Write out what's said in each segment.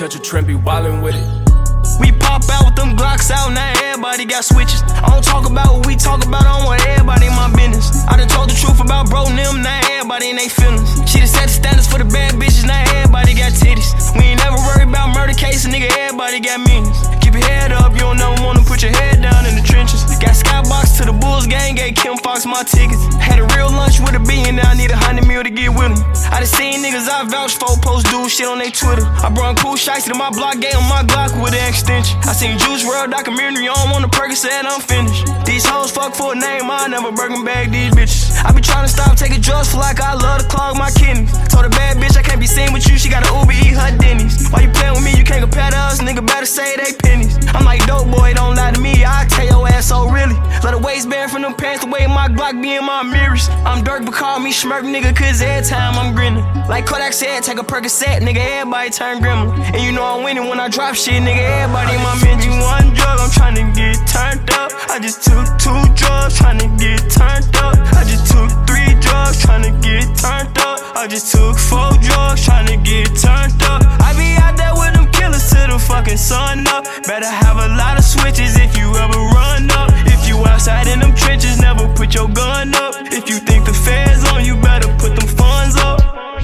Metro Trend be wildin' with it. We pop out with them Glocks out, now everybody got switches. I don't talk about what we talk about, I don't want everybody in my business. I done told the truth about bro and them, now everybody in they feelings. She done set the standards for the bad bitches, now everybody got titties. We ain't never worried about murder cases, nigga, everybody got millions. Keep your head up, you don't never wanna put your head down in the trenches. Got Skybox to the Bulls gang, gave Kim Fox my tickets. Had a real lunch with a billion, now I need 100 mil to get with him. I done seen niggas I vouch for post dude shit on they Twitter. I brought cool shites to my block, gave him my Glock with an extension. I seen Juice WRLD documentary on the Percocet, I'm finished. These hoes fuck for a name, I never Birkin bag these bitches. I be tryna stop taking drugs for like I love to clog my kidneys. Told a bad bitch I can't be seen with you, she got an Uber eat her Denny's. Why you playin' with me, you can't compare to us, nigga better say they pennies. I'm like dope boy, don't lie to me, I'll tell your ass so really. Let a waistband from them pants, the way my Glock be in my mirrors. I'm Dirk but call me Schmirk nigga, cause every time I'm grinning. Like Kodak said, take a Percocet, nigga, everybody turn gremlin. And you know I'm winning when I drop shit, nigga, everybody in my mention. One drug, I'm tryna get turned up. I just took 2 drugs, tryna get turned up. I just took 3 drugs, tryna get turned up. I just took 4 drugs, tryna get turned up. I be out there with them killers till the fucking sun up. Better have a lot of switches if you ever run up. If you outside in them trenches, never put your gun up. If you think the feds on you, better put them funds up.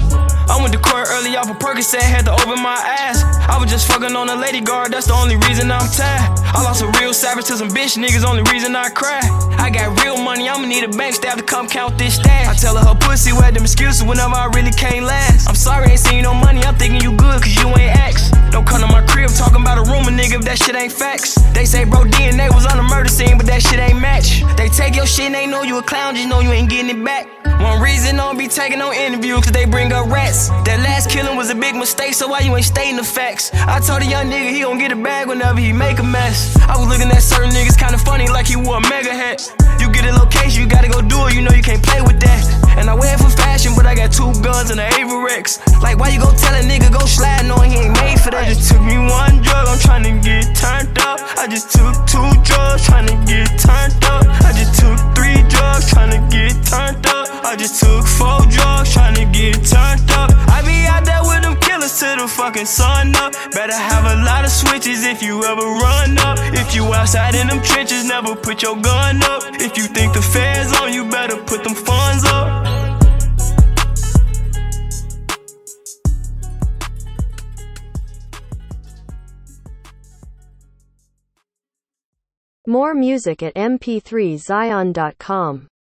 I went to court early off a Percocet, had to open my ass. I was just fucking on a lady guard, that's the only reason I'm tired. I lost a real savage to some bitch niggas, only reason I cry. I got real money, I'ma need a bank staff to come count this stash. I tell her pussy who had them excuses whenever I really can't last. I'm sorry, ain't seen no money, I'm thinking you good cause you ain't asked. Don't come to my crib talking about a rumor, nigga, if that shit ain't facts. They say bro DNA was on the murder scene, but that shit ain't match. They take your shit and they know you a clown, just know you ain't getting it back. One reason don't be taking no interview, cause they bring up rats. That last killing was a big mistake, so why you ain't stating the facts? I told a young nigga he gon' get a bag whenever he make a mess. I was looking at certain niggas kinda funny like he wore a mega hat. You get a location, you gotta go do it, you know you can't play with that. And I wear it for fashion, but I got 2 guns and an Averex. Like why you gon' tell a nigga go slide knowing he ain't made for that? I just took me 1 drug, I'm tryna get turned up. I just took 2 drugs, tryna get turned up. I just took 3 drugs, tryna get turned up. I just took 4 drugs, tryna get turned up. I be out there with them killers till the fucking sun up. Better have a lot of switches if you ever run up. If you outside in them trenches, never put your gun up. If you think the feds on you, better put them funds up. More music at mp3zion.com.